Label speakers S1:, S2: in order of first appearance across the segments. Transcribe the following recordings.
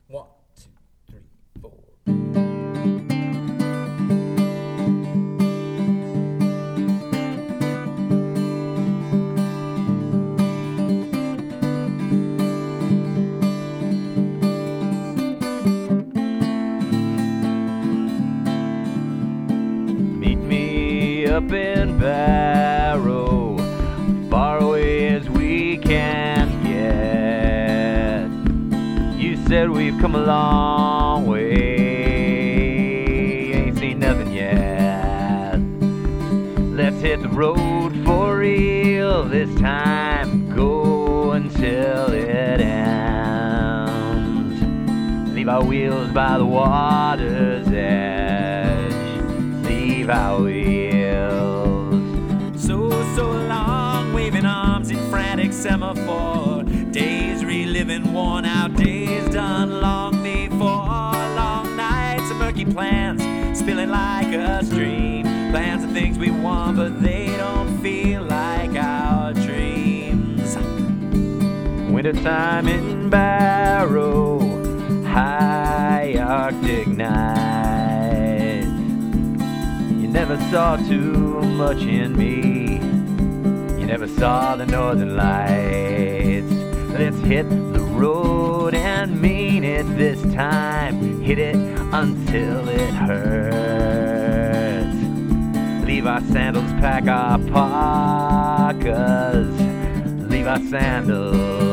S1: 1, 2, 3, 4.
S2: Meet me up in Barrow, far away as we can get. You said we've come a long way, ain't seen nothing yet. Let's hit the road for real this time, go until it ends. Leave our wheels by the water's edge, leave our wheels.
S3: So long, waving arms in frantic semaphore. Days reliving worn out days done long before. Long nights of murky plans spilling like a stream. Plans of things we want, but they don't feel like our dreams.
S2: Wintertime in Barrow, high Arctic night. You never saw too much in me, you never saw the northern lights. Let's hit the road and mean it this time, hit it until it hurts. Leave our sandals, pack our parkas, leave our sandals.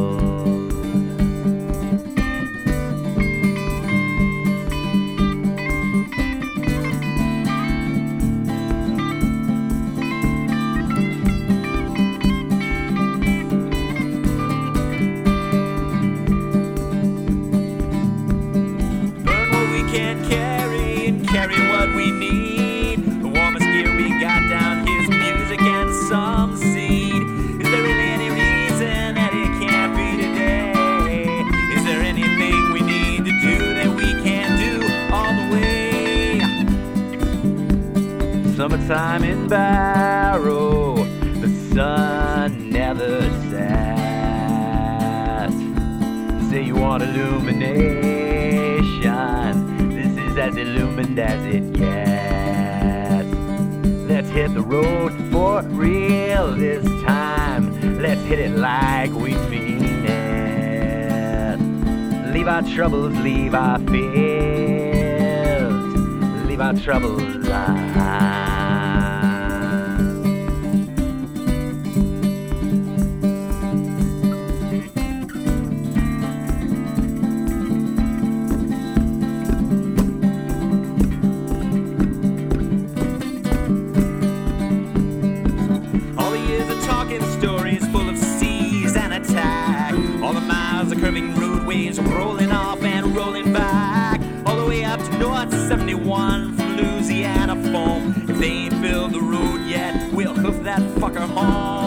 S3: Can't carry and carry what we need. The warmest gear we got down here's music and some seed. Is there really any reason that it can't be today? Is there anything we need to do that we can't do all the way?
S2: Summertime in Barrow, the sun never sets. Say you want illumination, as illumined as it gets. Let's hit the road for real this time, let's hit it like we mean it. Leave our troubles, leave our fears, leave our troubles behind.
S3: Stories full of seas and attack. All the miles of curving roadways rolling off and rolling back. All the way up to North 71 from Louisiana foam. If they ain't built the road yet, we'll hoof that fucker home.